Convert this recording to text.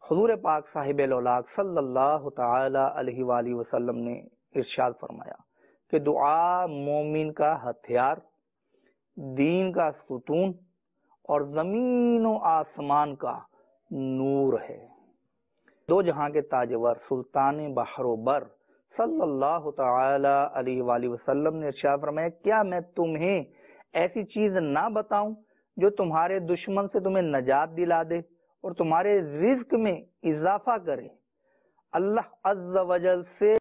हुजूर पाक साहिब-ए-लौलाक सल्लल्लाहु तआला अलैहि वसल्लम ने इरशाद फरमाया कि दुआ मोमिन का हथियार, दीन का सुतून और जमीन और आसमान का नूर है। दो जहां के ताजवर सुल्तान बहरोबर सल्लल्लाहु तआला अलैहि वसल्लम ने इरशाद फरमाया, क्या मैं तुम्हें ऐसी चीज ना बताऊं जो तुम्हारे दुश्मन से तुम्हें नजात दिला दे और तुम्हारे रिज्क में इजाफा करे। अल्लाह अज़्ज़ वजल से